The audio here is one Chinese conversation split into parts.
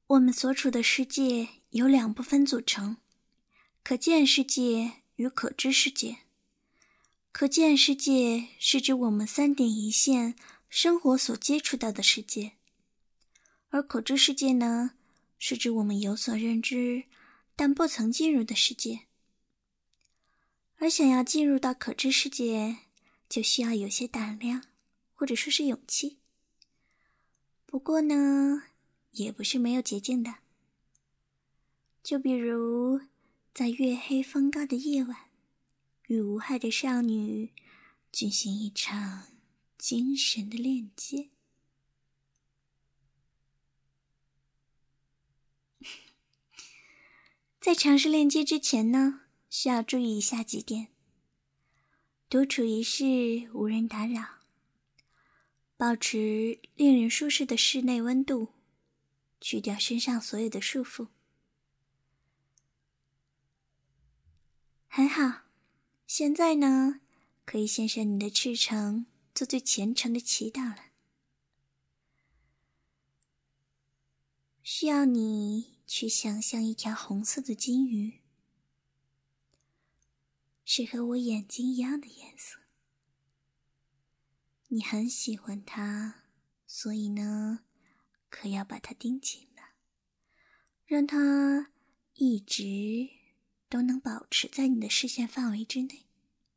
我们所处的世界由两部分组成，可见世界与可知世界。可见世界是指我们3点一线生活所接触到的世界，而可知世界呢，是指我们有所认知但不曾进入的世界。而想要进入到可知世界，就需要有些胆量，或者说是勇气。不过呢，也不是没有捷径的。就比如在月黑风高的夜晚，与无害的少女举行一场精神的链接。在尝试链接之前呢，需要注意以下几点：独处一室，无人打扰，保持令人舒适的室内温度，去掉身上所有的束缚。很好，现在呢，可以献上你的赤诚，做最虔诚的祈祷了。需要你去想象一条红色的金鱼，是和我眼睛一样的颜色。你很喜欢它，所以呢，可要把它盯紧了，让它一直都能保持在你的视线范围之内。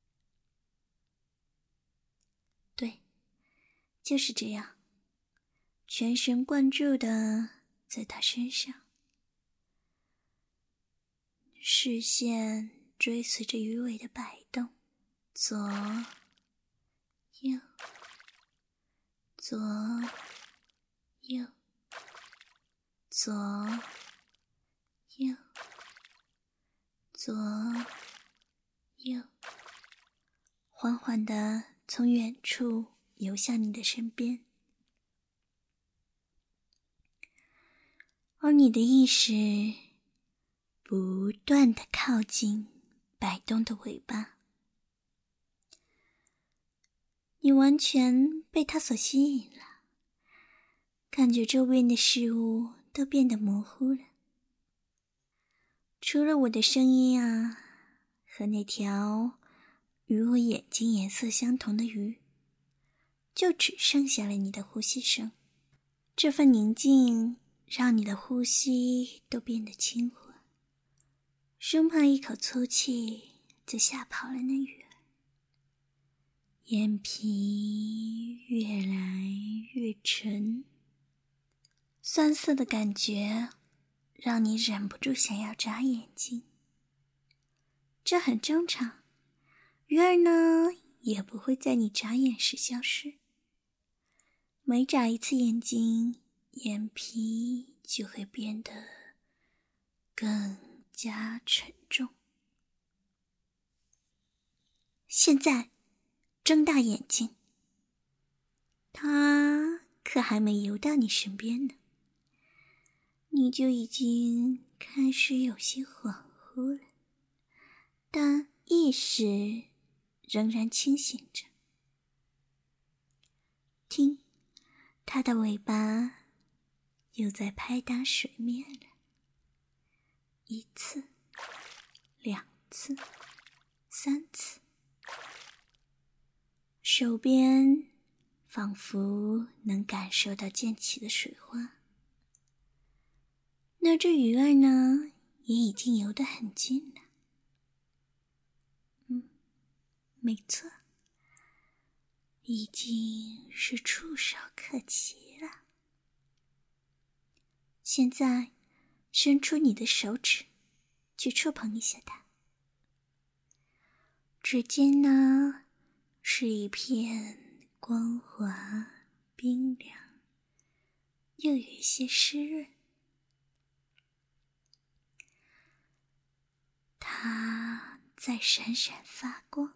对，就是这样，全神贯注的在它身上，视线追随着鱼尾的摆动，左右左右左右左右，缓缓地从远处游向你的身边。而你的意识不断地靠近摆动的尾巴，你完全被它所吸引了，感觉周边的事物都变得模糊了，除了我的声音啊，和那条与我眼睛颜色相同的鱼，就只剩下了你的呼吸声。这份宁静让你的呼吸都变得轻缓，生怕一口粗气就吓跑了那鱼儿。眼皮越来越沉，酸涩的感觉让你忍不住想要眨眼睛。这很正常，鱼儿呢也不会在你眨眼时消失。每眨一次眼睛，眼皮就会变得更加沉重。现在睁大眼睛，它可还没游到你身边呢，你就已经开始有些恍惚了，但意识仍然清醒着。听，它的尾巴又在拍打水面了，1次、2次、3次，手边仿佛能感受到溅起的水花。那只鱼儿呢，也已经游得很近了。没错，已经是触手可及了。现在伸出你的手指，去触碰一下它。指尖呢，是一片光滑冰凉，又有一些湿润。它在闪闪发光。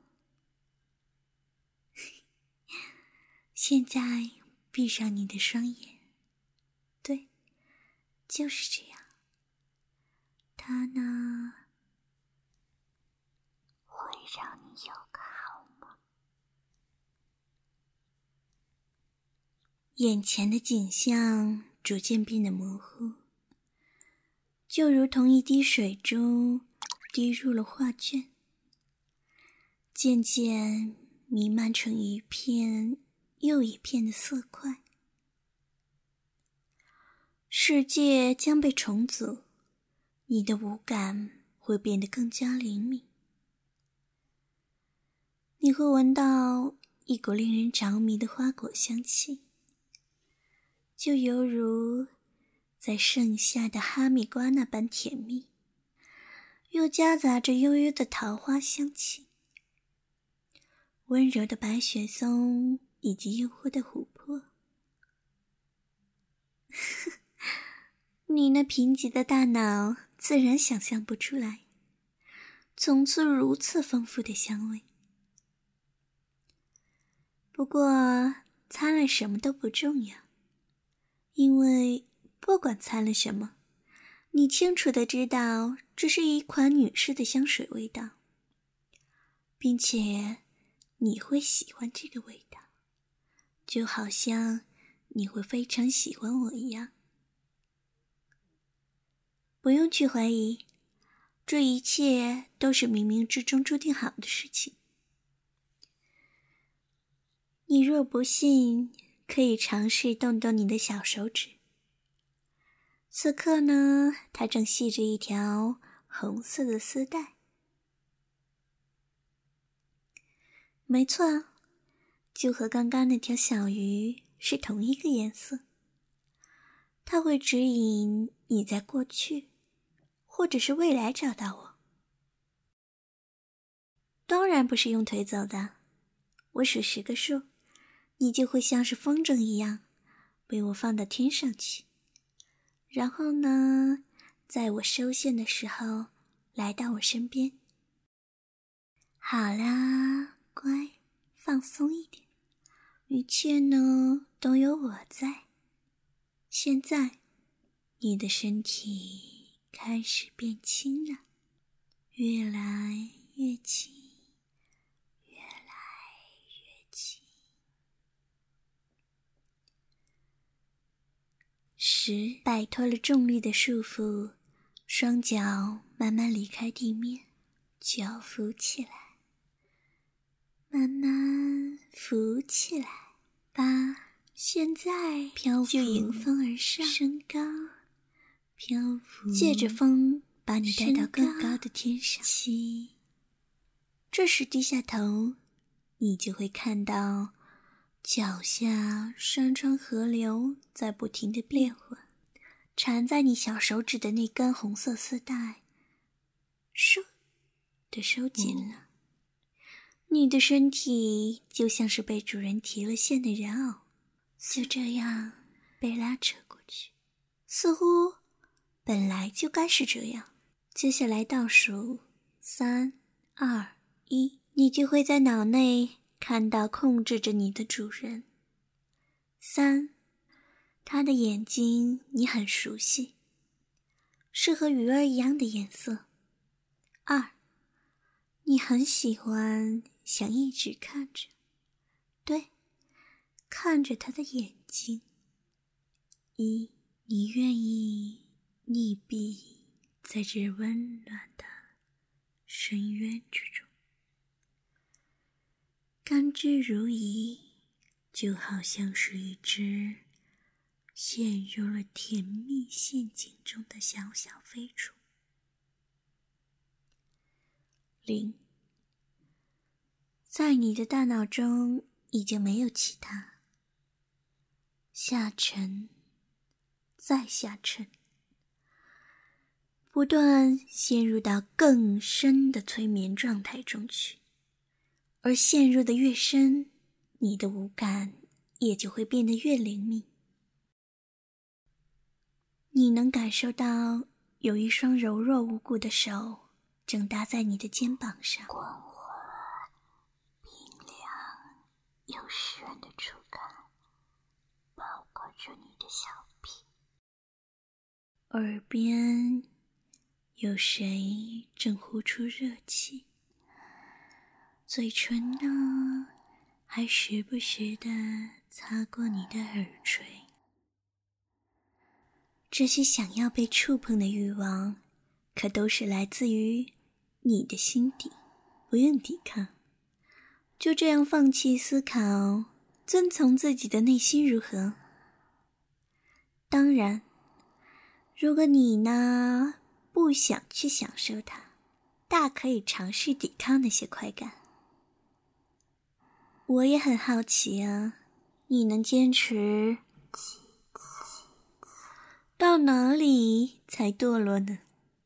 现在闭上你的双眼，对，就是这样。它呢，会让你有个好梦。眼前的景象逐渐变得模糊， 就如同一滴水珠滴入了画卷，渐渐弥漫成一片又一片的色块。世界将被重组，你的五感会变得更加灵敏。你会闻到一股令人着迷的花果香气，就犹如在盛夏的哈密瓜那般甜蜜，又夹杂着悠悠的桃花香气，温柔的白雪松以及诱惑的琥珀。你那贫瘠的大脑自然想象不出来，从此如此丰富的香味。不过掺了什么都不重要，因为不管掺了什么，你清楚地知道这是一款女士的香水味道，并且你会喜欢这个味道，就好像你会非常喜欢我一样。不用去怀疑，这一切都是冥冥之中注定好的事情。你若不信，可以尝试动动你的小手指。此刻呢，它正系着一条红色的丝带。没错，就和刚刚那条小鱼是同一个颜色。它会指引你在过去，或者是未来找到我。当然不是用腿走的，我数10个数，你就会像是风筝一样被我放到天上去，然后呢，在我收线的时候来到我身边。好啦，乖，放松一点，一切呢都有我在。现在你的身体开始变轻了，越来越轻，越来越轻。10，摆脱了重力的束缚，双脚慢慢离开地面，脚浮起来，慢慢浮起来。8，现在漂浮，就迎风而上，升高，漂浮，借着风把你带到更高的天上。7，这时低下头，你就会看到脚下山川河流在不停地变换，缠在你小手指的那根红色丝带唰地收紧了。你的身体就像是被主人提了线的人偶，就这样被拉扯过去，似乎本来就该是这样。接下来倒数3、2、1，你就会在脑内看到控制着你的主人。3，他的眼睛你很熟悉，是和鱼儿一样的颜色。2，你很喜欢，想一直看着，对，看着他的眼睛。1，你愿意溺毙在这温暖的深渊之中，甘之如饴，就好像是一只陷入了甜蜜陷阱中的小小飞虫。0，在你的大脑中已经没有其他，下沉，再下沉，不断陷入到更深的催眠状态中去，而陷入的越深，你的五感也就会变得越灵敏。你能感受到有一双柔弱无骨的手正搭在你的肩膀上，光滑、冰凉又湿润的触感包裹住你的小臂。耳边有谁正呼出热气，嘴唇呢还时不时地擦过你的耳垂。 这些想要被触碰的欲望，可都是来自于你的心底，不用抵抗。就这样放弃思考，遵从自己的内心如何？当然，如果你呢，不想去享受它，大可以尝试抵抗那些快感。我也很好奇啊，你能坚持到哪里才堕落呢？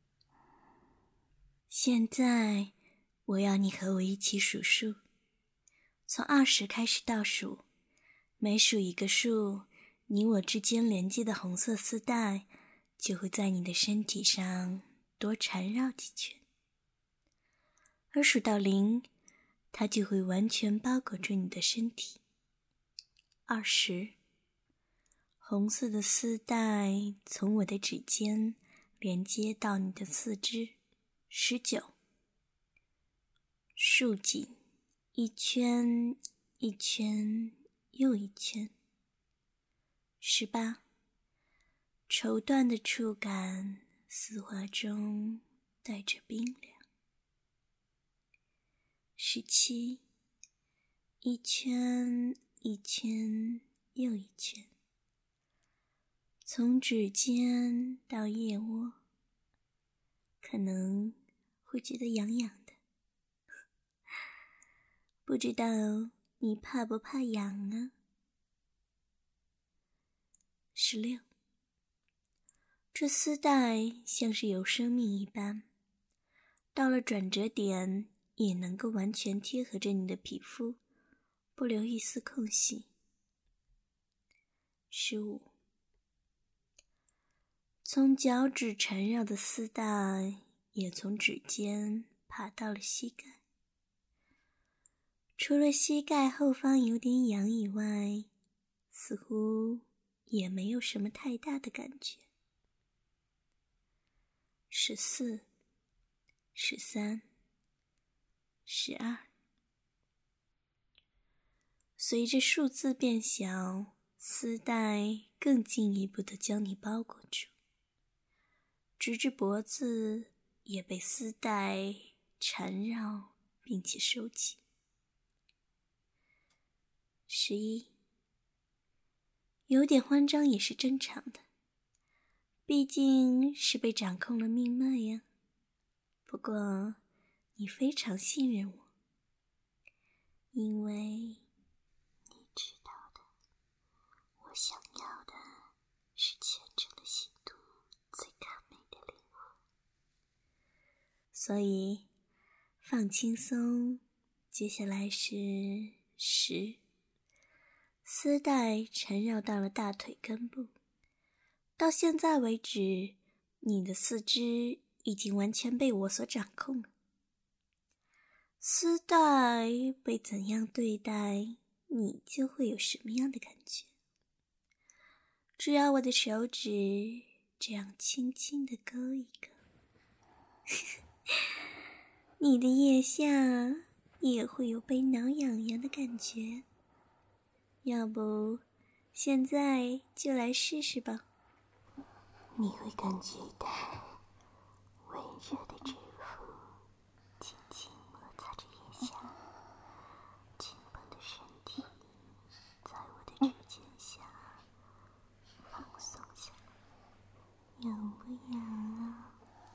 现在我要你和我一起数数，从20开始倒数，每数一个数，你我之间连接的红色丝带就会在你的身体上多缠绕几圈，而数到0，它就会完全包裹住你的身体。20，红色的丝带从我的指尖连接到你的四肢。19，束紧，一圈一圈又一圈。18，绸缎的触感，丝滑中带着冰凉。17，一圈一圈又一圈，从指尖到腋窝，可能会觉得痒痒的。不知道你怕不怕痒啊？16，这丝带像是有生命一般，到了转折点也能够完全贴合着你的皮肤，不留一丝空隙。15，从脚趾缠绕的丝带也从指尖爬到了膝盖，除了膝盖后方有点痒以外，似乎也没有什么太大的感觉。14、13、12，随着数字变小，丝带更进一步地将你包裹住，直至脖子也被丝带缠绕并且收紧。11，有点慌张也是正常的，毕竟是被掌控了命脉呀。不过你非常信任我，因为你知道的，我想要的是虔诚的信徒最甘美的灵魂。所以放轻松，接下来是10，丝带缠绕到了大腿根部，到现在为止，你的四肢已经完全被我所掌控了。丝带被怎样对待，你就会有什么样的感觉。只要我的手指这样轻轻地勾一勾，你的腋下也会有被挠痒痒的感觉。要不现在就来试试吧。你会感觉到温热的指腹轻轻摩擦着腋下，紧绷的身体在我的指尖下放松下来，痒不痒啊？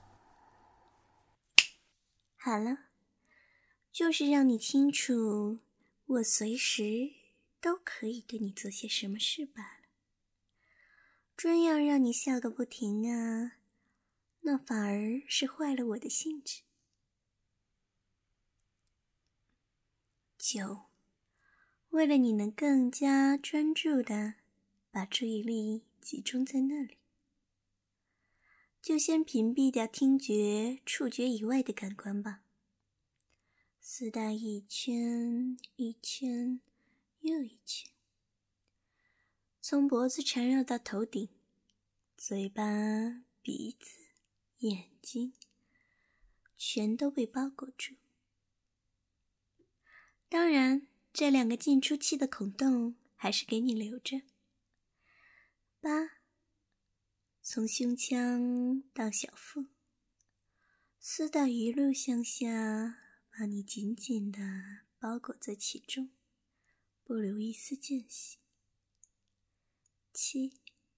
好了，就是让你清楚我随时都可以对你做些什么事罢了。真要让你笑个不停啊，那反而是坏了我的兴致。9，为了你能更加专注地把注意力集中在那里，就先屏蔽掉听觉、触觉以外的感官吧。丝带一圈一圈又一圈，从脖子缠绕到头顶，嘴巴、鼻子、眼睛全都被包裹住。当然，这2个进出气的孔洞还是给你留着。8、 从胸腔到小腹，丝带一路向下，把你紧紧地包裹在其中，不留一丝间隙。7，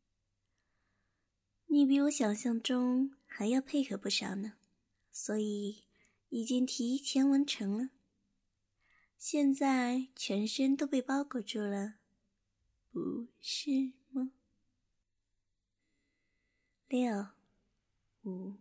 你比我想象中还要配合不少呢，所以已经提前完成了。现在全身都被包裹住了，不是吗？6、5。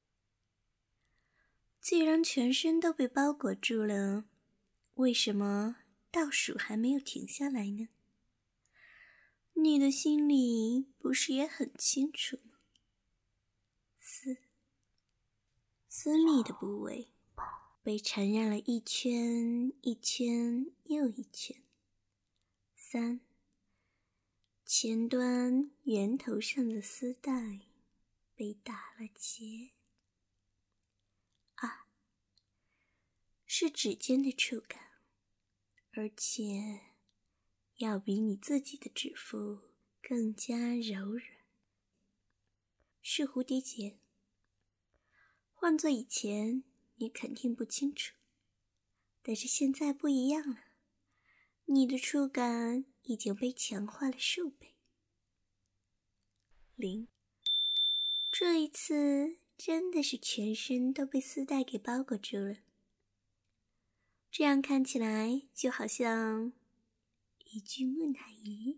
既然全身都被包裹住了，为什么倒数还没有停下来呢？你的心里不是也很清楚吗？4，私密的部位被缠绕了一圈一圈又一圈。3，前端圆头上的丝带被打了结。2，是指尖的触感，而且要比你自己的指腹更加柔软，是蝴蝶结。换做以前你肯定不清楚，但是现在不一样了，你的触感已经被强化了数倍。0，这一次真的是全身都被丝带给包裹住了，这样看起来就好像一具木乃伊。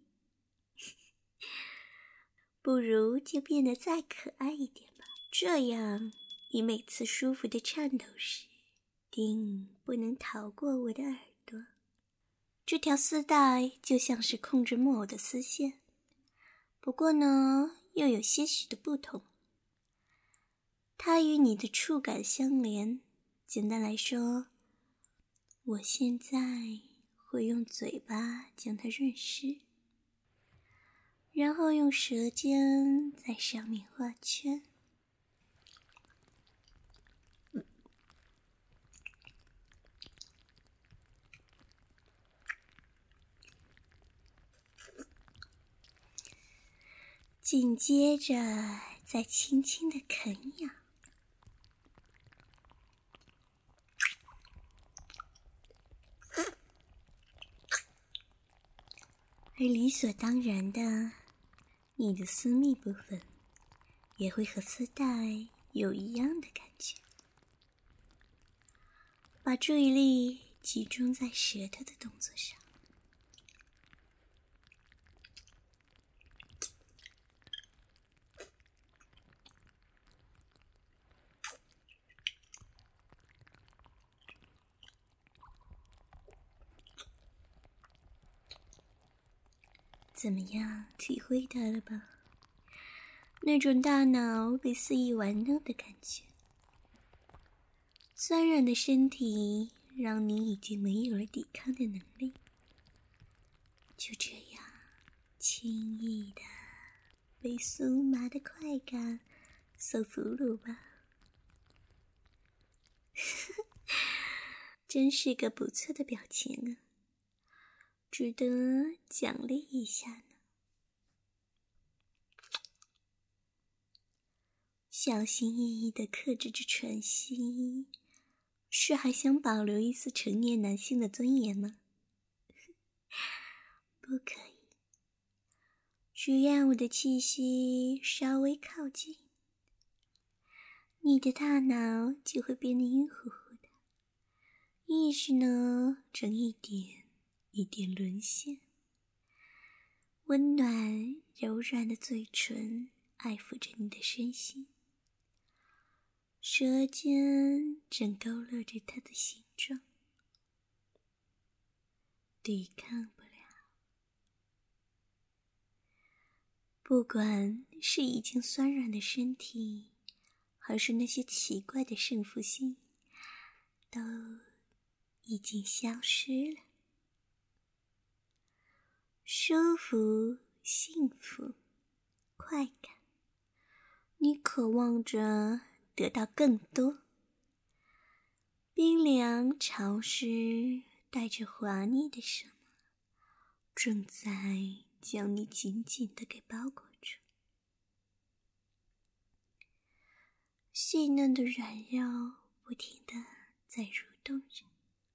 不如就变得再可爱一点吧，这样你每次舒服的颤抖时，定不能逃过我的耳朵。这条丝带就像是控制木偶的丝线，不过呢，又有些许的不同。它与你的触感相连，简单来说，我现在会用嘴巴将它润湿，然后用舌尖在上面画圈。紧接着再轻轻地啃咬，而理所当然的，你的私密部分也会和丝带有一样的感觉。把注意力集中在舌头的动作上。怎么样，体会到了吧？那种大脑被肆意玩弄的感觉。酸软的身体让你已经没有了抵抗的能力，就这样轻易的被酥麻的快感所俘虏吧。真是个不错的表情啊，值得奖励一下呢。小心翼翼地克制着喘息，是还想保留一丝成年男性的尊严吗？不可以，只要我的气息稍微靠近，你的大脑就会变得晕乎乎的，意识呢正一点一点沦陷。温暖柔软的嘴唇爱抚着你的身心，舌尖正勾勒着它的形状，抵抗不了。不管是已经酸软的身体，还是那些奇怪的胜负心，都已经消失了。舒服、幸福、快感，你渴望着得到更多。冰凉、潮湿，带着滑腻的什么，正在将你紧紧地给包裹住。 细嫩的软肉不停地在蠕动着。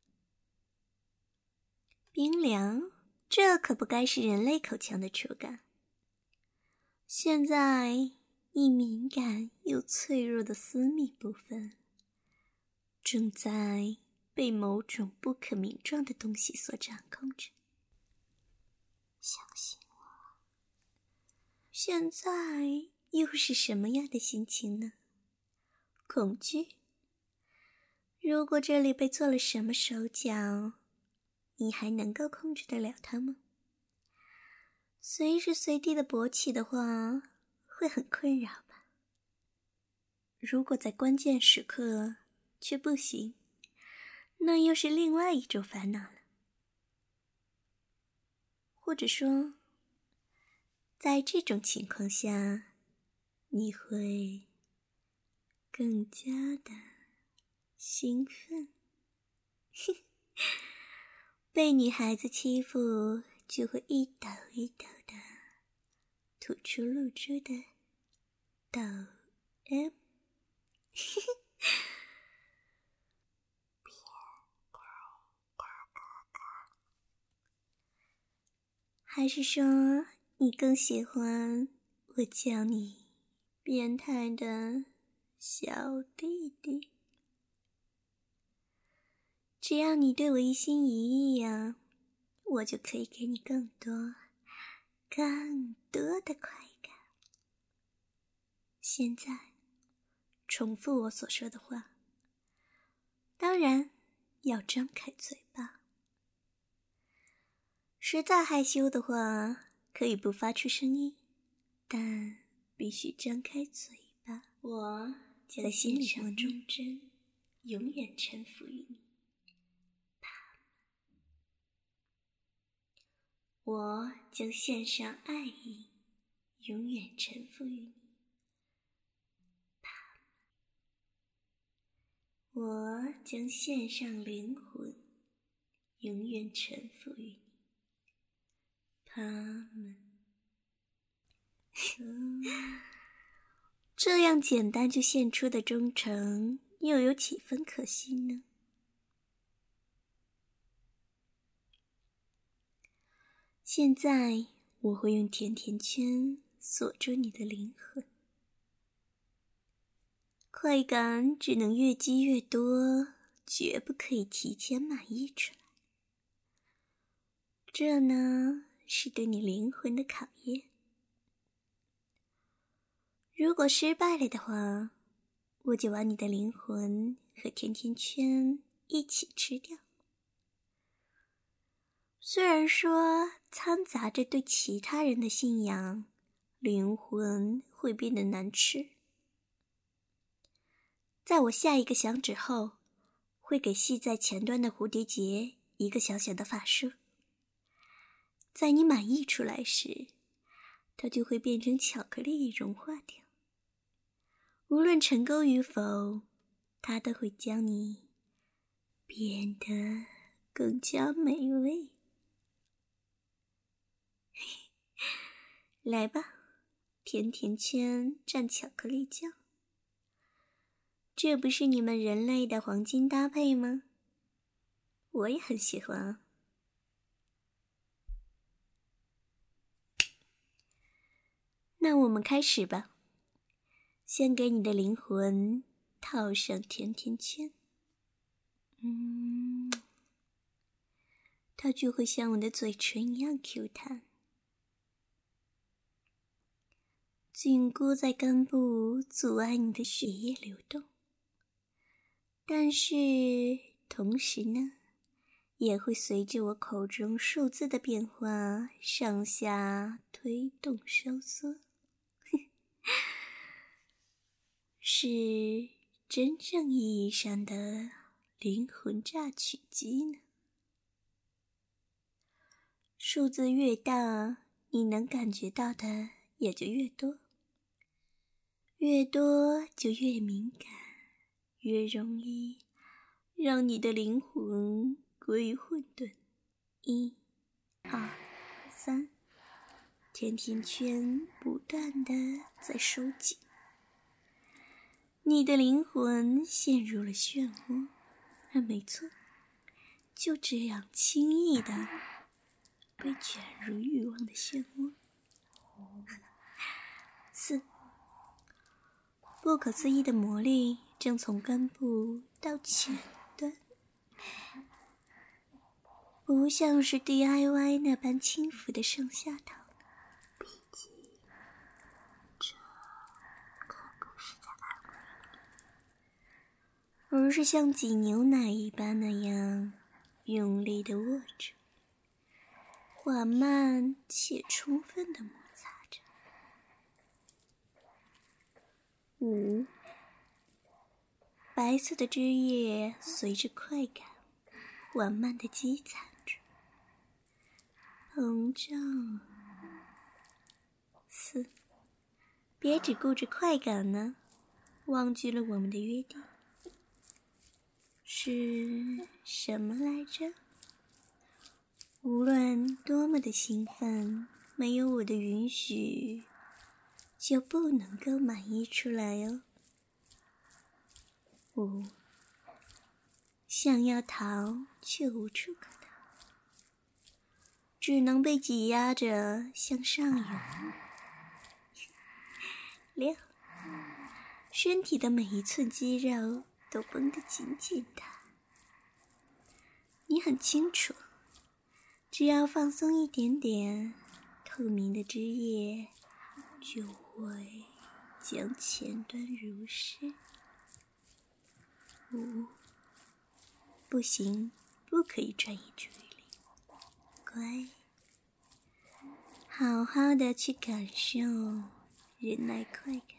冰凉，这可不该是人类口腔的触感。现在，你敏感又脆弱的私密部分，正在被某种不可名状的东西所掌控着。相信我。现在又是什么样的心情呢？恐惧？如果这里被做了什么手脚，你还能够控制得了它吗？随时随地的勃起的话，会很困扰吧？如果在关键时刻却不行，那又是另外一种烦恼了。或者说，在这种情况下，你会更加的兴奋。被女孩子欺负，就会一抖一抖的吐出露珠的抖 M。还是说你更喜欢我叫你变态的小弟弟？只要你对我一心一意呀，我就可以给你更多的快感。现在重复我所说的话，当然要张开嘴巴。实在害羞的话，可以不发出声音，但必须张开嘴巴。我在心里上忠贞，永远臣服于你。我将献上爱意，永远臣服于你。我将献上灵魂，永远臣服于你。他们这样简单就献出的忠诚，又有几分可信呢？现在我会用甜甜圈锁住你的灵魂，快感只能越积越多，绝不可以提前满溢出来。这呢，是对你灵魂的考验。如果失败了的话，我就把你的灵魂和甜甜圈一起吃掉。虽然说掺杂着对其他人的信仰，灵魂会变得难吃。在我下一个响指后，会给系在前端的蝴蝶结一个小小的法术。在你满溢出来时，它就会变成巧克力融化掉。无论成功与否，它都会将你变得更加美味。来吧，甜甜圈蘸巧克力酱，这不是你们人类的黄金搭配吗？我也很喜欢啊。那我们开始吧。先给你的灵魂套上甜甜圈，它就会像我的嘴唇一样 Q 弹。紧箍在根部阻碍你的血液流动，但是同时呢，也会随着我口中数字的变化上下推动收缩，是真正意义上的灵魂榨取机呢。数字越大，你能感觉到的也就越多，越多就越敏感，越容易让你的灵魂归于混沌。1、2、3，甜甜圈不断地在收紧。 你的灵魂陷入了漩涡，没错，就这样轻易的被卷入欲望的漩涡。4. 不可思议的魔力正从根部到前端，不像是 DIY 那般轻浮的上下头，毕竟这可不是在安慰你，而是像挤牛奶一般那样用力地握住，缓慢且充分地摩擦着。5. 白色的汁液随着快感缓慢地积攒着，膨胀。4. 别只顾着快感呢，忘记了我们的约定。是什么来着？无论多么的兴奋，没有我的允许，就不能够满溢出来哦。5. 想要逃，却无处可逃，只能被挤压着向上涌。6. 身体的每一寸肌肉都绷得紧紧的，你很清楚，只要放松一点点，透明的汁液就会将前端濡湿。5. 不行，不可以转移注意力，乖，好好的去感受忍耐快感，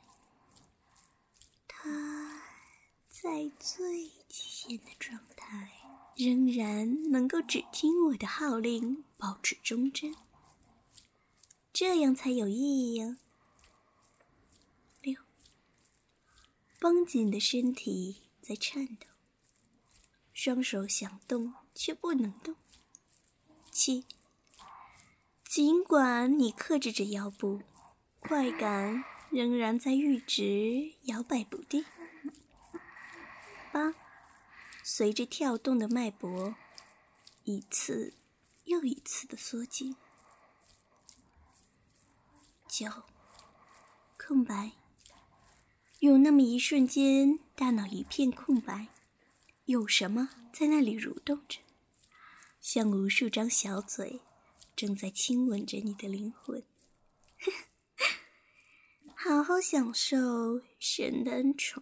它在最极限的状态仍然能够只听我的号令，保持忠贞，这样才有意义哦。6. 绷紧的身体在颤抖，双手想动却不能动。7. 尽管你克制着腰部，快感仍然在阈值摇摆不定。8. 随着跳动的脉搏，一次又一次的缩紧。9. 空白，有那么一瞬间，大脑一片空白，有什么在那里蠕动着，像无数张小嘴正在亲吻着你的灵魂。好好享受神的恩宠。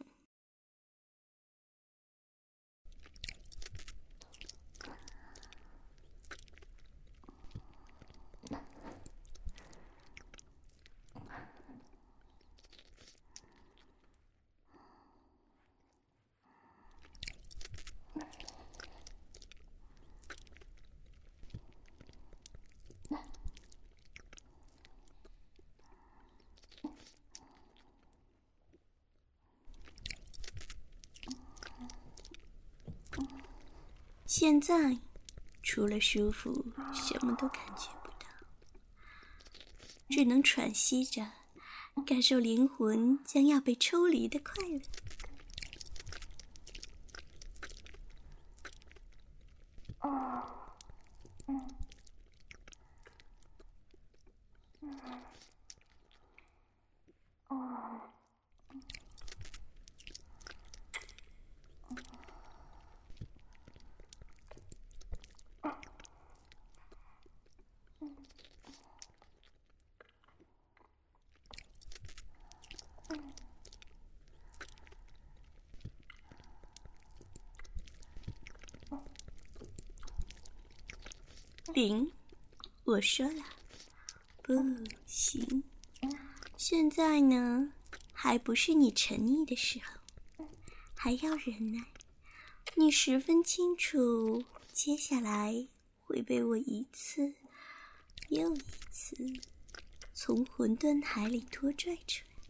现在除了舒服什么都感觉不到，只能喘息着感受灵魂将要被抽离的快乐。0，我说了，不行。现在呢，还不是你沉溺的时候，还要忍耐。你十分清楚，接下来会被我一次又一次从混沌海里拖拽出来。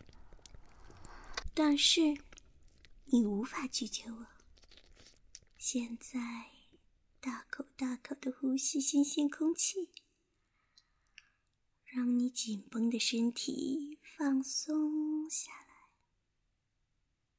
但是，你无法拒绝我。现在，大口大口地呼吸新鲜空气，让你紧绷的身体放松下来。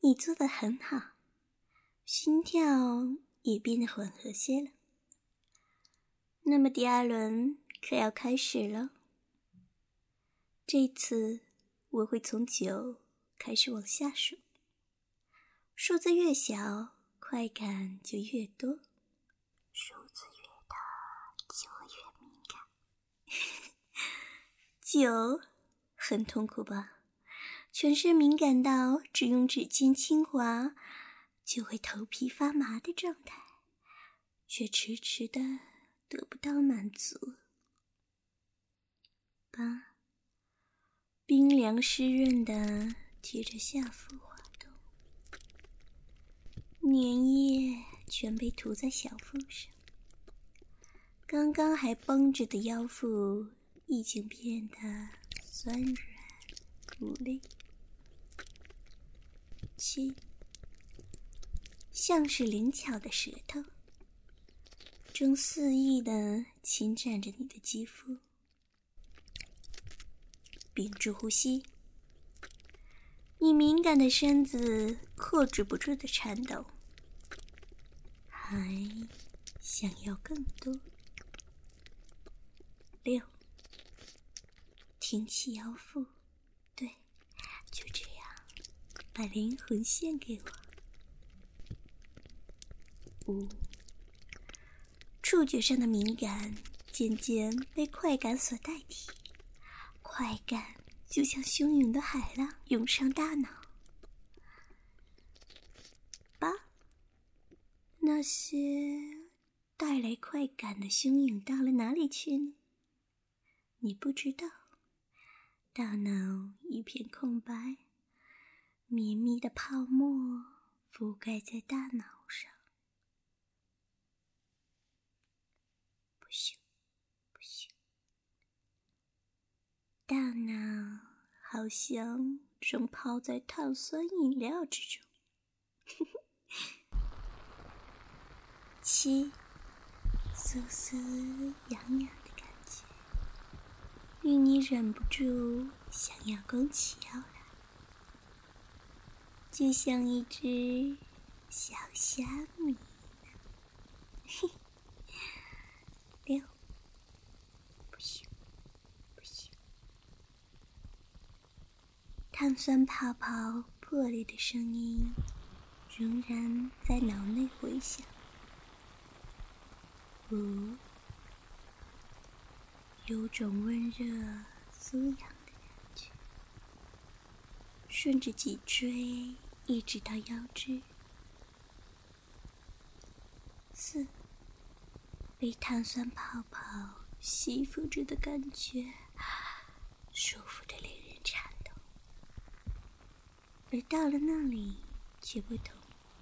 你做得很好，心跳也变得缓和些了。那么第二轮可要开始了。这次我会从9开始往下数，数字越小，快感就越多，数字越大就会越敏感。9，很痛苦吧？全身敏感到只用指尖轻划就会头皮发麻的状态，却迟迟的得不到满足。8，冰凉湿润的贴着下腹滑动，粘液全被涂在小腹上，刚刚还绷着的腰腹已经变得酸软无力。7，像是灵巧的舌头，正肆意地侵占着你的肌肤。屏住呼吸，你敏感的身子控制不住的颤抖，还想要更多。6，挺起腰腹，对，就这样，把灵魂献给我。5，触觉上的敏感渐渐被快感所代替，快感就像汹涌的海浪涌上大脑。8，那些带来快感的汹涌到了哪里去呢？你不知道，大脑一片空白，绵密的泡沫覆盖在大脑上。不行，不行，大脑好像正泡在碳酸饮料之中。7，酥酥痒痒的感觉，令你忍不住想要弓起腰来，就像一只小虾米呢。6，不行，不行。碳酸泡泡破裂的声音仍然在脑内回响。5，有种温热酥痒的感觉，顺着脊椎一直到腰肢。4，被碳酸泡泡吸附着的感觉，舒服的令人颤抖。而到了那里却不同，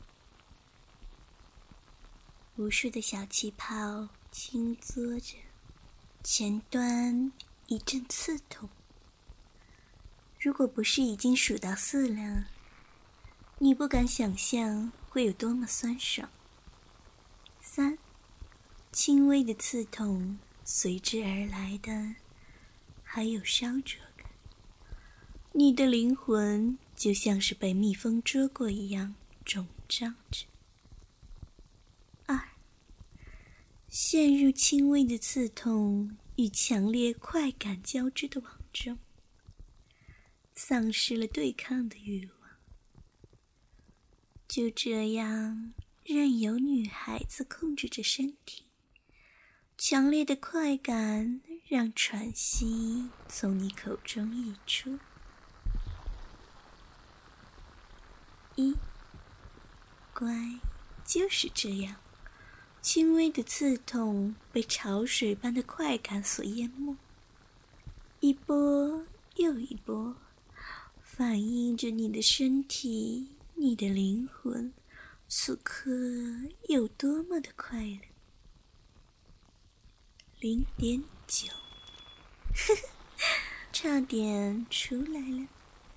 无数的小气泡轻嘬着，前端一阵刺痛。如果不是已经数到4了，你不敢想象会有多么酸爽。3，轻微的刺痛，随之而来的还有烧灼感。你的灵魂就像是被蜜蜂蛰过一样肿胀着。2，陷入轻微的刺痛与强烈快感交织的网中，丧失了对抗的欲望，就这样任由女孩子控制着身体。强烈的快感让喘息从你口中溢出。1，乖，就是这样，轻微的刺痛被潮水般的快感所淹没，一波又一波，反映着你的身体，你的灵魂，此刻有多么的快乐。0.9，差点出来了。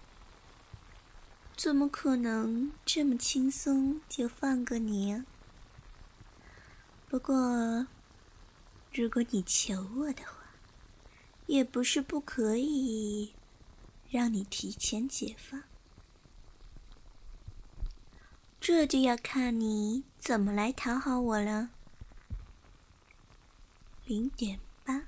怎么可能这么轻松就放过你啊？不过，如果你求我的话，也不是不可以让你提前解放。 这就要看你怎么来讨好我了。0.8，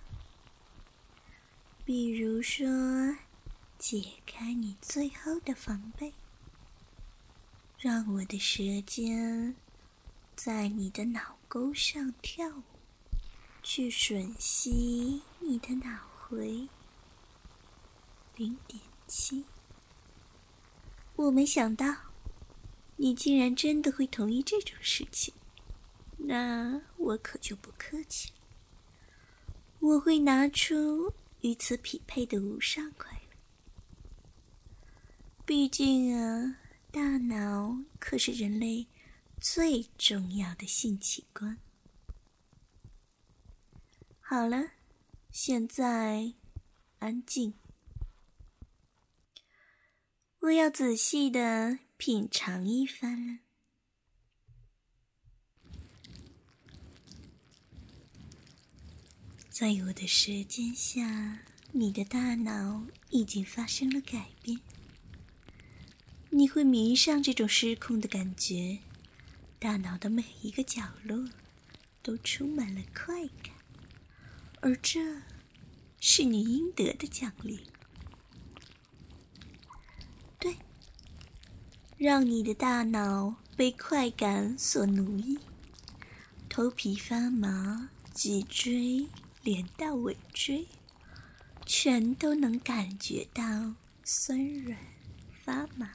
比如说解开你最后的防备，让我的舌尖在你的脑沟上跳舞，去吮吸你的脑回。0.7，我没想到你竟然真的会同意这种事情，那我可就不客气了。我会拿出与此匹配的无上快乐。毕竟啊，大脑可是人类最重要的性器官。好了，现在安静。我要仔细地品尝一番了。在我的舌尖下，你的大脑已经发生了改变。你会迷上这种失控的感觉，大脑的每一个角落都充满了快感，而这是你应得的奖励。对，让你的大脑被快感所奴役，头皮发麻，脊椎连到尾椎，全都能感觉到酸软发麻。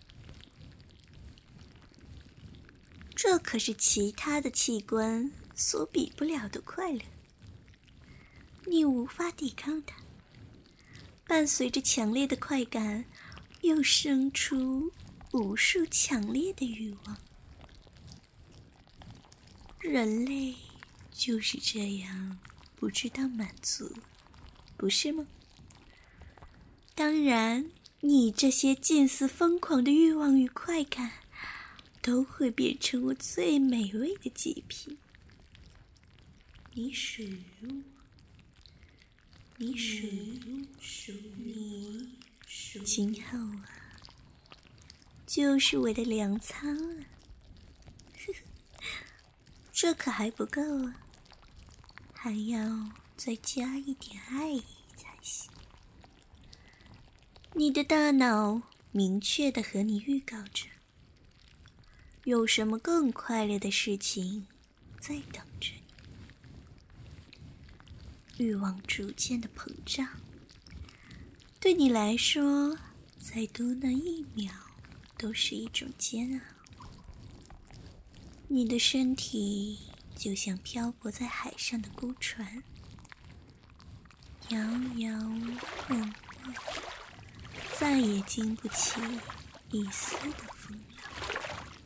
这可是其他的器官所比不了的快乐，你无法抵抗它。伴随着强烈的快感，又生出无数强烈的欲望。人类就是这样不知道满足，不是吗？当然，你这些近似疯狂的欲望与快感都会变成我最美味的极品。你属于我，你属于你，今后啊，就是我的粮仓了。这可还不够啊，还要再加一点爱意才行。你的大脑明确地和你预告着，有什么更快乐的事情在等着你。欲望逐渐的膨胀，对你来说，再多那1秒都是一种煎熬。你的身体就像漂泊在海上的孤船，摇摇晃晃，再也经不起一丝的风浪。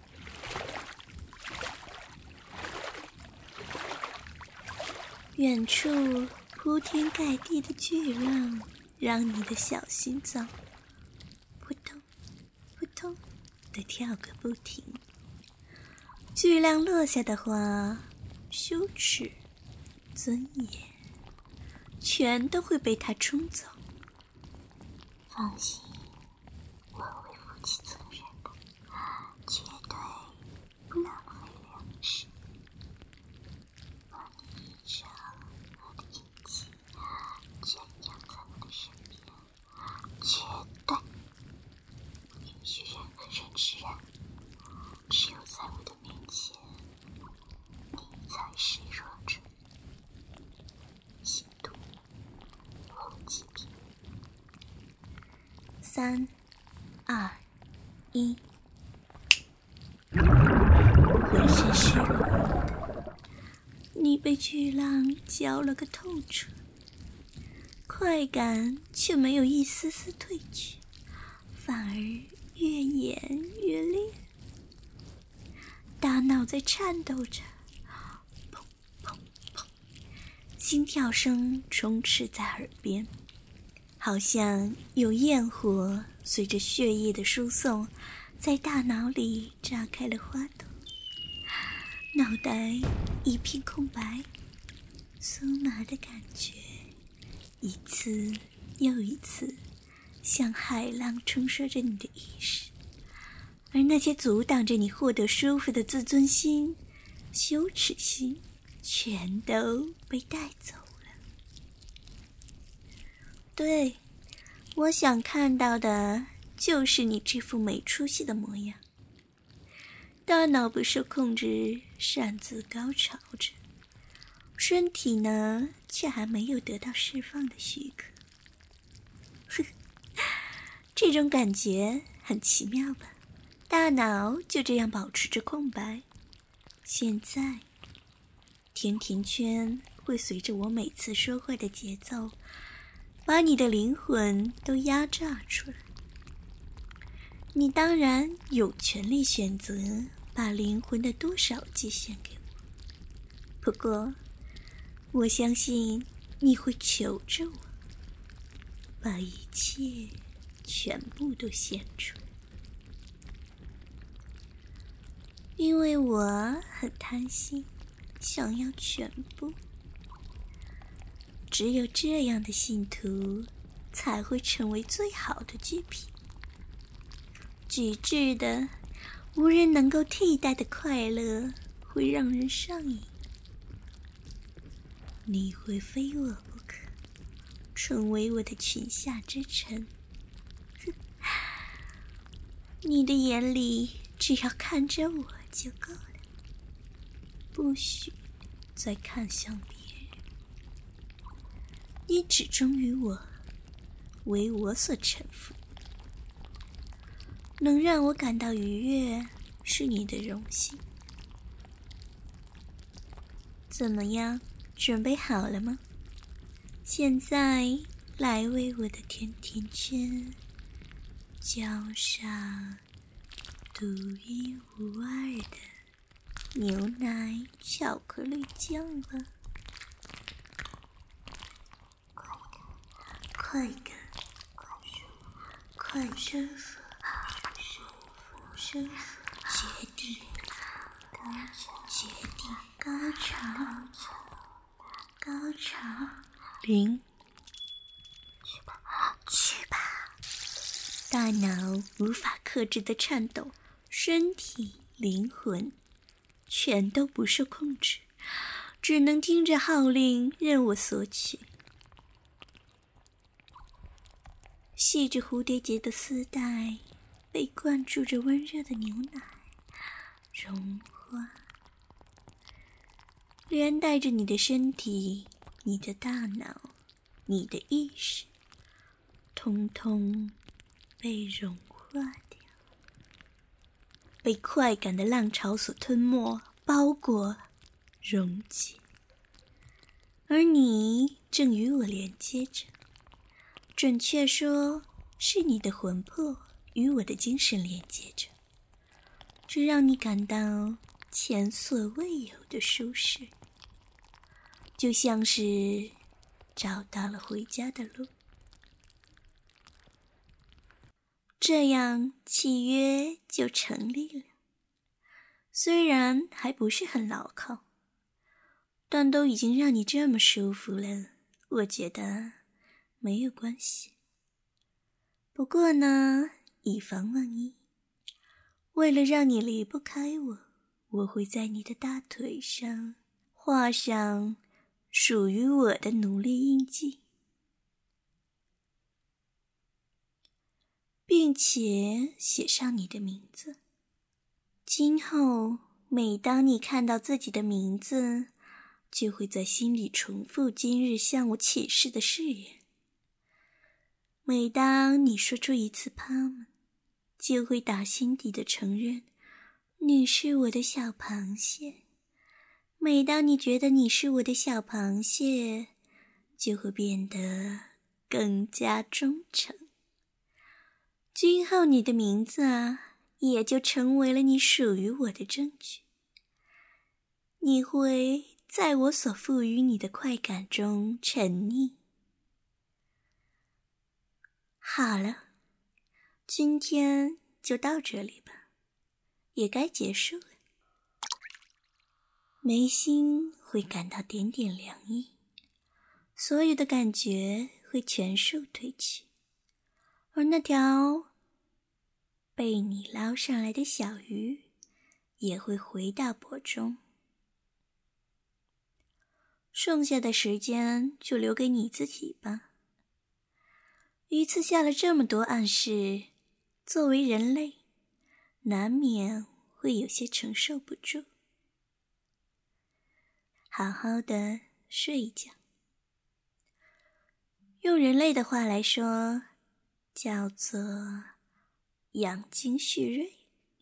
远处铺天盖地的巨浪，让你的小心脏扑通扑通地跳个不停。巨浪落下的话，羞耻、尊严，全都会被它冲走。 放心，我会负起责任的，绝对不浪费粮食。把你一张我的眼睛圈养在我的身边，绝对不允许任何人吃人。只有在我的面前，你才是弱者。心毒后极品。 3、2、1，浑身湿漉漉的，你被巨浪浇了个透彻，快感却没有一丝丝褪去，反而越演越烈。大脑在颤抖着，砰砰砰，心跳声充斥在耳边，好像有焰火随着血液的输送，在大脑里炸开了花朵。脑袋一片空白，酥麻的感觉一次又一次像海浪冲刷着你的意识， 而那些阻挡着你获得舒服的自尊心、羞耻心，全都被带走了。对，我想看到的就是你这副没出息的模样。大脑不受控制，擅自高潮着，身体呢，却还没有得到释放的许可。这种感觉很奇妙吧？大脑就这样保持着空白。现在，甜甜圈会随着我每次说话的节奏，把你的灵魂都压榨出来。你当然有权利选择把灵魂的多少界限给我，不过，我相信你会求着我，把一切全部都献出。因为我很贪心，想要全部。只有这样的信徒才会成为最好的祭品。极致的、无人能够替代的快乐会让人上瘾。你会非我不可，成为我的裙下之臣。你的眼里只要看着我就够了，不许再看向别人。你只忠于我，为我所臣服。能让我感到愉悦是你的荣幸。怎么样，准备好了吗？现在来为我的甜甜圈浇上独一无二的牛奶巧克力酱吧。快感，快舒服，舒服，决定，高潮，高潮，零，去吧。大脑无法克制的颤抖，身体、灵魂全都不受控制，只能听着号令任我索取。系着蝴蝶结的丝带被灌注着温热的牛奶，融化，连带着你的身体、你的大脑、你的意识，通通被融化掉，被快感的浪潮所吞没、包裹、溶解。而你正与我连接着，准确说，是你的魂魄与我的精神连接着，这让你感到前所未有的舒适，就像是找到了回家的路。这样契约就成立了，虽然还不是很牢靠，但都已经让你这么舒服了，我觉得没有关系。不过呢，以防万一，为了让你离不开我，我会在你的大腿上画上属于我的奴隶印记，并且写上你的名字。今后每当你看到自己的名字，就会在心里重复今日向我起誓的誓言。每当你说出一次他们，就会打心底的承认你是我的小螃蟹。每当你觉得你是我的小螃蟹，就会变得更加忠诚。今后你的名字也就成为了你属于我的证据。你会在我所赋予你的快感中沉溺。好了，今天就到这里吧，也该结束了。眉心会感到点点凉意，所有的感觉会全数褪去，而那条被你捞上来的小鱼也会回到钵中，剩下的时间就留给你自己吧。一次下了这么多暗示，作为人类，难免会有些承受不住。好好的睡一觉，用人类的话来说，叫做养精蓄锐。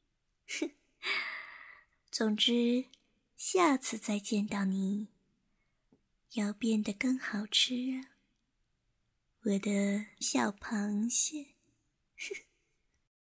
总之，下次再见到你，要变得更好吃啊，我的小螃蟹。